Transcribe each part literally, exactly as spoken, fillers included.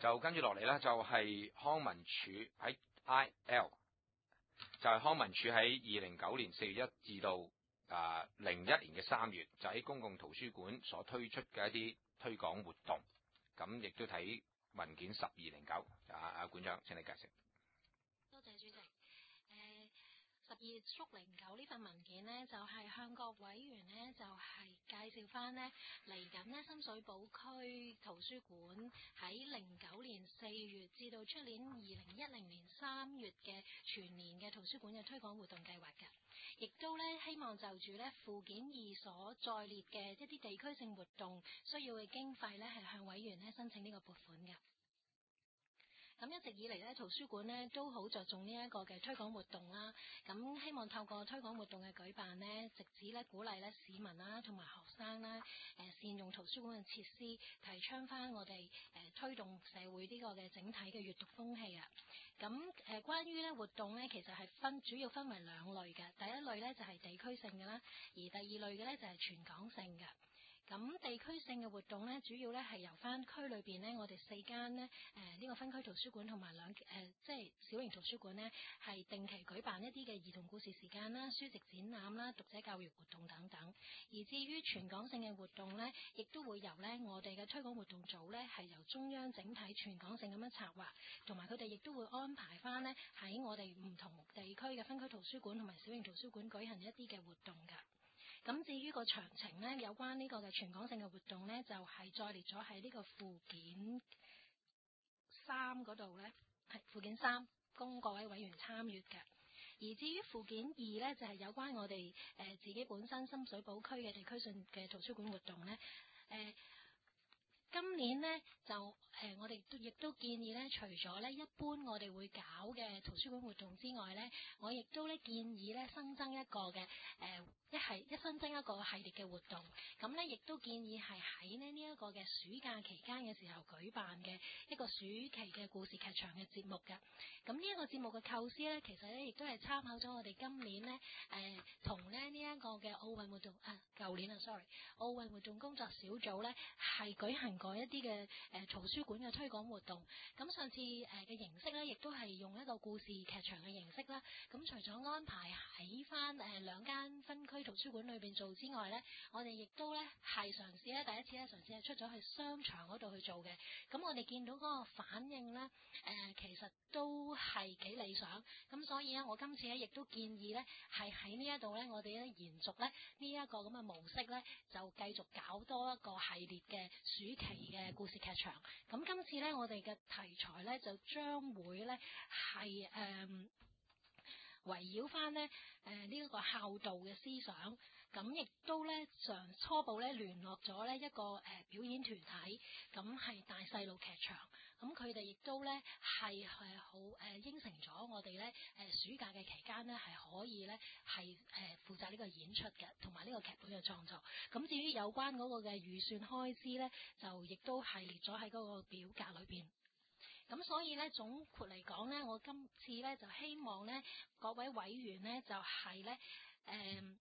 就跟住落嚟咧，就係康文署喺 I L， 就係康文署喺二零九年四月一至到啊零一年嘅三月，就喺公共圖書館所推出嘅一啲推廣活動。咁亦都睇文件十二零九。啊啊，館長請你解釋。 多謝主席。誒、呃。十二縮零九呢份文件呢，就係、是、向各委員呢，就係、是、介紹翻呢嚟緊呢深水埗區圖書館喺零九年四月至到出年二零一零年三月嘅全年嘅圖書館嘅推廣活動計劃嘅，亦都呢希望就住呢附件二所載列嘅一啲地區性活動需要嘅經費呢，係向委員呢申請呢個撥款嘅。咁一直以嚟咧，圖書館咧都好着重呢一個嘅推廣活動啦。咁希望透過推廣活動嘅舉辦呢，直指咧鼓勵咧市民啦同埋學生啦，誒善用圖書館嘅設施，提倡翻我哋誒推動社會呢個嘅整體嘅閱讀風氣啊。咁誒關於咧活動咧，其實係分主要分為兩類嘅。第一類咧就係地區性嘅啦，而第二類嘅咧就係全港性嘅。咁地區性嘅活動咧，主要咧係由翻區裏邊咧，我哋四間咧誒呢個分區圖書館同埋兩誒即係小型圖書館咧，係定期舉辦一啲嘅兒童故事時間啦、書籍展覽啦、讀者教育活動等等。而至於全港性嘅活動咧，亦都會由咧我哋嘅推廣活動組咧係由中央整體全港性咁樣策劃，同埋佢哋亦都會安排翻咧喺我哋唔同地區嘅分區圖書館同埋小型圖書館舉行一啲嘅活動㗎。咁至於個詳情呢，有關呢個嘅全港性嘅活動呢，就係、是、載列咗喺呢個附件三嗰度呢，係附件三供各位委員參閱嘅。而至於附件二呢，就係、是、有關我哋誒、呃、自己本身深水埗區嘅地區性嘅圖書館活動呢。誒、呃。今年呢，就誒、呃，我哋都亦都建議呢，除咗呢一般我哋會搞嘅圖書館活動之外呢，我亦都呢建議呢新增一個嘅誒、呃、一係一新增一個系列嘅活動。咁呢亦都建議係喺呢呢一個嘅暑假期間嘅時候舉辦嘅一個暑期嘅故事劇場嘅節目嘅。咁呢一個節目嘅構思呢，其實呢亦都係參考咗我哋今年呢誒同咧呢一、這個嘅奧運活動啊，舊年啊，sorry，奧運活動工作小組呢係舉行過一啲嘅誒圖書館嘅推廣活動。咁上次誒嘅形式咧，亦都係用一個故事劇場嘅形式啦。咁除咗安排喺翻誒兩間分區圖書館裏邊做之外咧，我哋亦都咧係嘗試咧第一次咧嘗試係出咗去商場嗰度去做嘅。咁我哋見到嗰個反應咧，誒、呃、其實都係幾理想。咁所以咧，我今次咧亦都建議咧係喺呢一度咧，我哋咧延續咧呢一個咁嘅模式咧，就繼續搞多一個系列嘅暑期嘅故事劇場。咁今次咧，我哋嘅題材咧就將會咧係誒圍繞翻咧誒呢一個孝道嘅思想。咁亦都咧上初步咧聯絡咗咧一個誒、呃、表演團體，咁係大細路劇場。咁佢哋亦都咧係係好誒應承咗我哋咧誒暑假嘅期間咧係可以咧係誒負責呢個演出嘅，同埋呢個劇本嘅創作。咁至於有關嗰個嘅預算開支咧，就亦都係列咗喺嗰個表格裏邊。咁所以咧總括嚟講咧，我今次咧就希望咧各位委員咧就係咧誒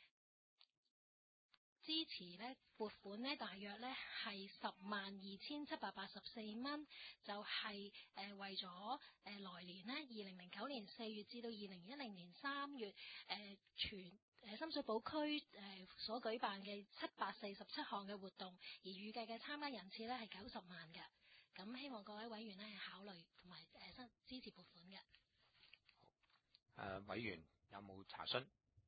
支持咧撥款咧大約咧係十萬二千七百八十四蚊，就係、是、誒、呃、為咗誒、呃、來年咧二零零九年四月至到二零一零年三月誒、呃、全誒、呃、深水埗區誒所舉辦嘅七百四十七項嘅活動，而預計嘅參加人次咧係九十萬嘅。咁希望各位委員咧係考慮同埋誒支持撥款嘅。 好，誒、呃、委員有冇查詢？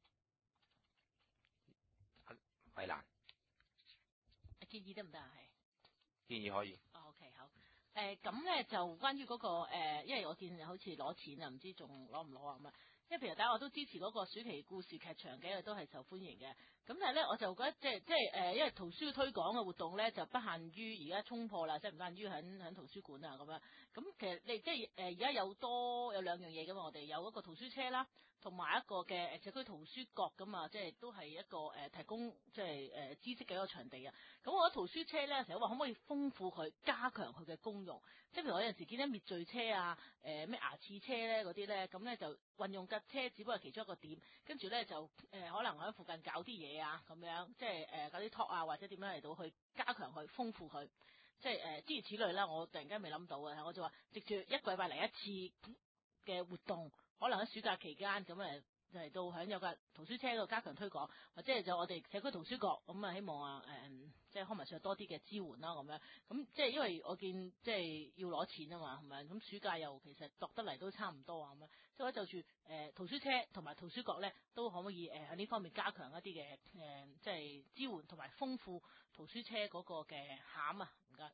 衛蘭建議得唔得啊？係建議可以。 哦 OK 好。誒咁咧就關於嗰、那個誒、呃，因為我見好似攞錢啊，唔知仲攞唔攞啊咁啊。因為譬如大家我都支持嗰個暑期故事劇場嘅，因為都係受歡迎嘅。咁但係咧，我就覺得即係即係誒，因為圖書推廣嘅活動咧就不限於而家衝破啦，即係唔限於喺喺圖書館啊咁樣。咁其實你即係誒而家有多有兩樣嘢噶嘛，我哋有一個圖書車啦，同埋一個嘅誒社區圖書角噶嘛，即係都係一個誒、呃、提供即係誒、呃、知識嘅一個場地啊。咁我覺得圖書車咧成日話可唔可以豐富佢，加強佢嘅功用？即係譬如我有陣時見啲滅罪車啊，誒、呃、咩牙齒車咧嗰啲咧，咁咧就運用架車只不過係其中一個點，跟住咧就誒、呃、可能喺附近搞啲嘢啊咁樣，即係誒搞啲 talk 啊或者點樣嚟到去加強佢豐富佢。 即係誒諸如此類啦。我突然間未諗到嘅，我就話藉住一個禮拜嚟一次嘅活動，可能喺暑假期間咁誒。就嚟到喺有架圖書車度加強推廣，或者係就我哋社區圖書角咁啊，希望啊誒、嗯，即係康文署有多啲嘅支援啦咁樣。咁即係因為我見即係要攞錢啊嘛，係咪？咁暑假又其實度得嚟都差唔多啊咁樣。所以就住誒、呃、圖書車同埋圖書角咧，都可唔可以誒喺呢方面加強一啲嘅誒，即係支援同埋豐富圖書車嗰個嘅餡啊？唔該。誒、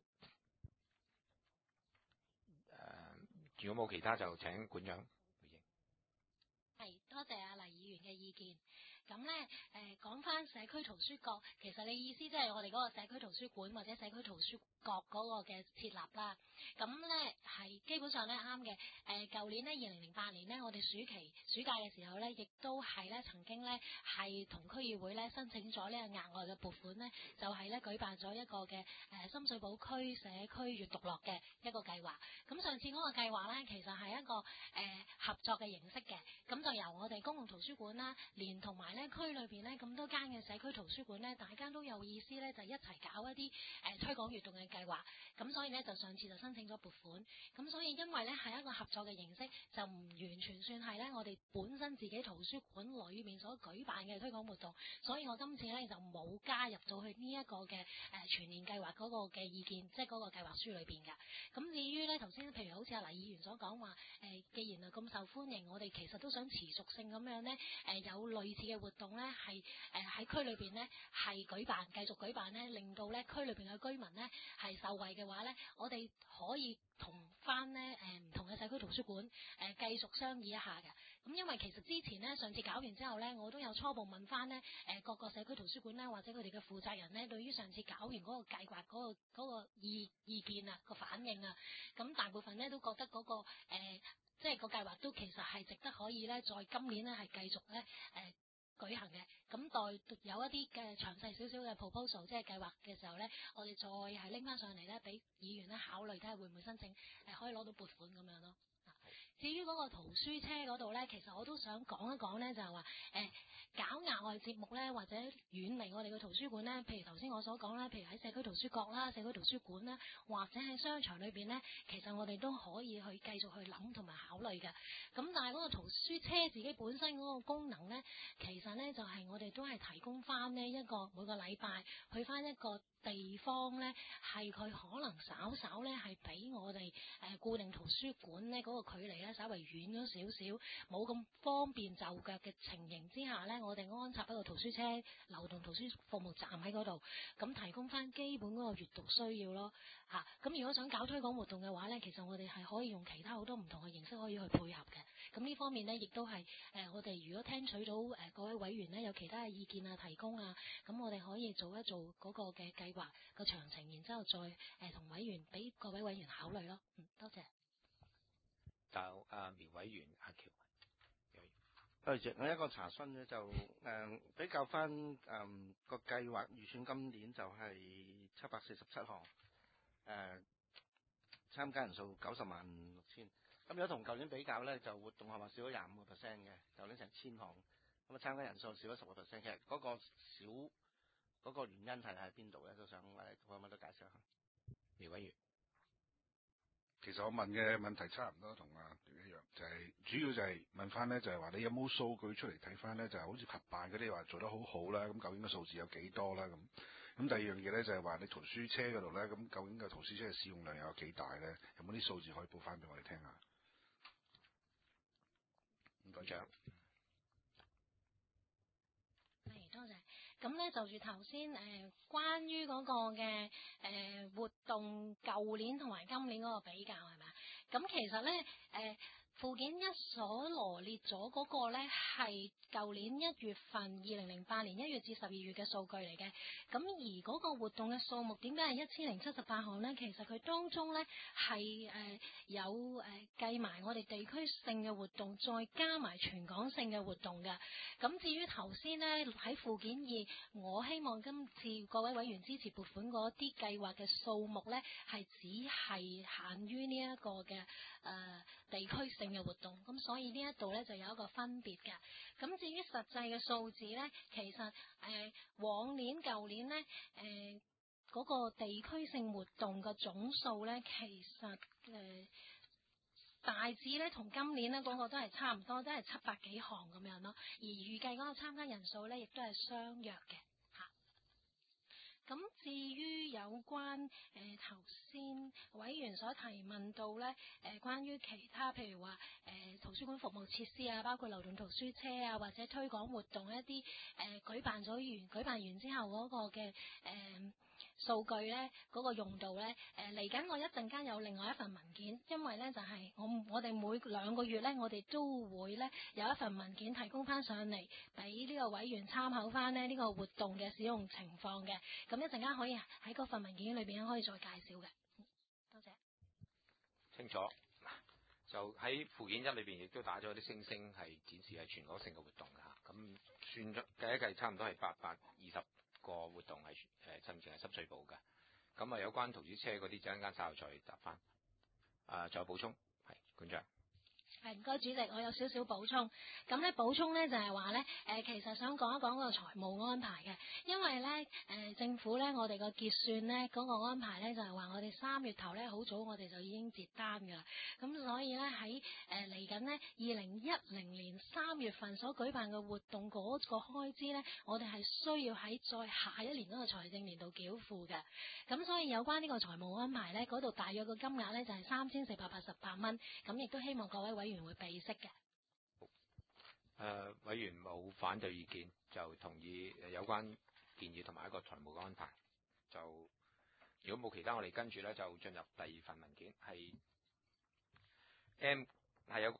呃，如果冇其他就請館長。 係，多謝阿黎議員嘅意見。咁咧，誒講翻社區圖書角，其實你意思即係我哋嗰個社區圖書館或者社區圖書角嗰個嘅設立啦。咁咧係基本上咧啱嘅。誒、呃，舊年咧二零零八年咧，我哋暑期暑假嘅時候咧，亦都係咧曾經咧係同區議會咧申請咗呢個額外嘅撥款咧，就係、是、咧舉辦咗一個嘅誒、呃、深水埗區社區閱讀樂嘅一個計劃。咁上次嗰個計劃咧，其實係一個誒、呃、合作嘅形式嘅。咁就由我哋公共圖書館啦，連同埋咧區裏邊咧咁多間嘅社區圖書館咧，大家都有意思咧，就一齊搞一啲誒、呃、推廣閱讀嘅計劃。咁所以咧就上次就申請咗撥款。咁所以因為咧係一個合作嘅形式，就唔完全算係咧我哋本身自己圖書館裏面所舉辦嘅推廣活動。所以我今次咧就冇加入到去呢一個嘅誒、呃、全年計劃嗰個嘅意見，即係嗰個計劃書裏邊㗎。咁至於咧頭先譬如好似阿黎議員所講話誒，既然係咁受歡迎，我哋其實都想持續性咁樣咧，誒、呃、有類似嘅活動咧，係誒喺區裏邊咧係舉辦，繼續舉辦咧，令到咧區裏邊嘅居民咧係受惠嘅話咧，我哋可以同翻咧誒唔同嘅社區圖書館誒、呃、繼續商議一下嘅。咁因為其實之前咧上次搞完之後咧，我都有初步問翻咧誒各個社區圖書館咧，或者佢哋嘅負責人咧，對於上次搞完嗰個計劃嗰、嗰個、嗰個意意見啊、個反應啊，咁大部分咧都覺得嗰、嗰個、呃即係個計劃都其實係值得可以咧，在今年咧係繼續咧誒、呃、舉行嘅。咁待有一啲嘅詳細少少嘅 proposal，即係計劃嘅時候咧，我哋再係拎翻上嚟咧，俾議員咧考慮睇下會唔會申請誒、呃、可以攞到撥款咁樣咯。至於嗰個圖書車嗰度咧，其實我都想講一講咧，就係話誒搞額外節目咧，或者遠離我哋嘅圖書館咧，譬如頭先我所講啦，譬如喺社區圖書角啦、社區圖書館啦，或者喺商場裏邊咧，其實我哋都可以去繼續去諗同埋考慮嘅。咁但係嗰個圖書車自己本身嗰個功能咧，其實咧就係、是、我哋都係提供翻呢一個每個禮拜去翻一個地方咧，係佢可能稍稍咧係比我哋誒固定圖書館咧嗰個距離咧稍微遠咗少少，冇咁方便就腳嘅情形之下咧，我哋安插一個圖書車流動圖書服務站喺嗰度，咁提供翻基本嗰個閱讀需要咯嚇。咁、啊、如果想搞推廣活動嘅話咧，其實我哋係可以用其他好多唔同嘅形式可以去配合嘅。咁呢方面咧，亦都係誒、呃、我哋如果聽取到誒、呃、各位委員咧有其他嘅意見啊、提供啊，咁我哋可以做一做嗰個嘅計劃個詳情，然之後再誒同、呃、委員俾各位委員考慮咯。嗯，多謝。 就阿苗委員阿喬， 多謝。我一個查詢咧就誒、呃、比較翻誒個計劃預算，今年就係七百四十七項，誒參加人數九十萬六千。咁如果同舊年比較咧，就活動係話少咗廿五個 percent 嘅，舊年成千項，咁啊參加人數少咗十個 percent。其實嗰個少嗰、嗰個原因係喺邊度咧？都想誒可唔可以都解釋下？ 苗委員。 其實我問嘅問題差唔多同阿廖一樣，就係、是、主要就係問翻咧，就係話你有冇數據出嚟睇翻咧？就係、是、好似合辦嗰啲話做得好好啦，咁究竟個數字有幾多啦？咁咁第二樣嘢咧就係話你圖書車嗰度咧，咁究竟個圖書車嘅使用量有幾大咧？有冇啲數字可以報翻俾我哋聽下？唔該長。 係，多謝。咁咧就住頭先誒，關於嗰個嘅誒、呃、活動，舊年同埋今年嗰個比較係咪啊？咁其實咧誒。呃附件一所羅列咗嗰個咧係舊年一月份，二零零八年一月至十二月嘅數據嚟嘅。咁而嗰個活動嘅數目點解係一千零七十八項咧？其實佢當中咧係誒有誒計埋我哋地區性嘅活動，再加埋全港性嘅活動嘅。咁至於頭先咧喺附件二，我希望今次各位委員支持撥款嗰啲計劃嘅數目咧，係只係限於呢一個嘅誒、呃、地區性嘅活動，咁所以呢一度咧就有一個分別嘅。咁至於實際嘅數字咧，其實誒、呃、往年舊年咧誒嗰個地區性活動嘅總數咧，其實誒、呃、大致咧同今年咧嗰個都係差唔多，都係七百幾項咁樣咯。而預計嗰個參加人數咧，亦都係相若嘅嚇。咁至於有關誒頭先委員所提問到咧，誒、呃、關於其他譬如話誒、呃、圖書館服務設施啊，包括流動圖書車啊，或者推廣活動一啲誒、呃、舉辦咗完舉辦完之後嗰個嘅誒、呃數據咧嗰個用度咧，誒嚟緊我一陣間有另外一份文件，因為咧就係我我哋每兩個月咧，我哋都會咧有一份文件提供翻上嚟，俾呢個委員參考翻咧呢個活動嘅使用情況嘅。咁一陣間可以喺嗰份文件裏邊可以再介紹嘅。多謝。 清楚。就喺附件一裏邊亦都打咗啲星星，係展示係全國性嘅活動㗎嚇。咁算咗計一計，差唔多係八百二十個活動係誒，甚至係深水埗嘅。咁啊，有關圖書車嗰啲，陣間稍後再答翻。啊，仲有補充？係館長。 係唔該，主席，我有少少補充。咁咧補充咧就係話咧，誒其實想講一講個財務安排嘅，因為咧誒、呃、政府咧我哋個結算咧嗰、那個安排咧就係話我哋三月頭咧好早我哋就已經截單㗎啦。咁所以咧喺誒嚟緊呢二零一零年三月份所舉辦嘅活動嗰個開支咧，我哋係需要喺再下一年嗰個財政年度繳付嘅。咁所以有關呢個財務安排咧，嗰度大約個金額咧就係三千四百八十八蚊。咁亦都希望各位委員會備悉嘅。誒、 呃，委員冇反對意見，就同意有關建議同埋一個財務嘅安排。就如果冇其他，我哋跟住咧就進入第二份文件，係 M 係有